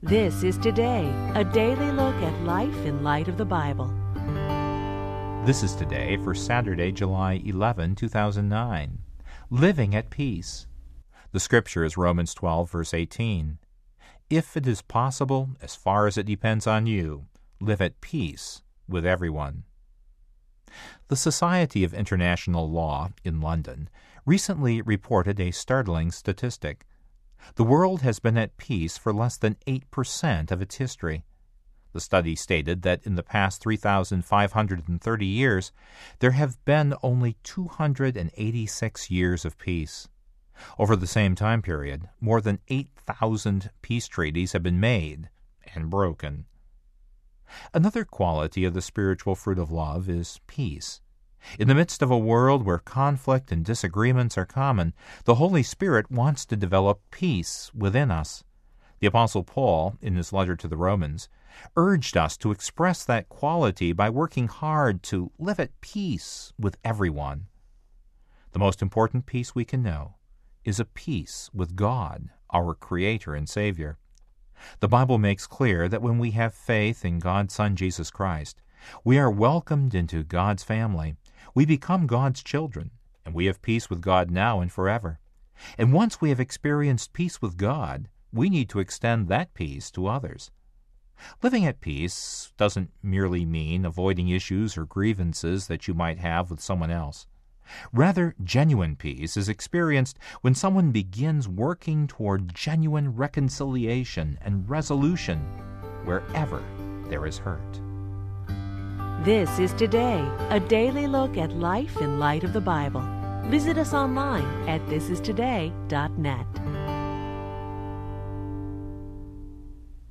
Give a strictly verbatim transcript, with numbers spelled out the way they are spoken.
This is Today, a daily look at life in light of the Bible. This is Today for Saturday, July eleventh, two thousand nine. Living at Peace. The scripture is Romans twelve, verse eighteen. If it is possible, as far as it depends on you, live at peace with everyone. The Society of International Law in London recently reported a startling statistic. The world has been at peace for less than eight percent of its history. The study stated that in the past three thousand five hundred thirty years, there have been only two hundred eighty-six years of peace. Over the same time period, more than eight thousand peace treaties have been made and broken. Another quality of the spiritual fruit of love is peace. In the midst of a world where conflict and disagreements are common, the Holy Spirit wants to develop peace within us. The Apostle Paul, in his letter to the Romans, urged us to express that quality by working hard to live at peace with everyone. The most important peace we can know is a peace with God, our Creator and Savior. The Bible makes clear that when we have faith in God's Son, Jesus Christ, we are welcomed into God's family. We become God's children, and we have peace with God now and forever. And once we have experienced peace with God, we need to extend that peace to others. Living at peace doesn't merely mean avoiding issues or grievances that you might have with someone else. Rather, genuine peace is experienced when someone begins working toward genuine reconciliation and resolution wherever there is hurt. This is Today, a daily look at life in light of the Bible. Visit us online at this is today dot net.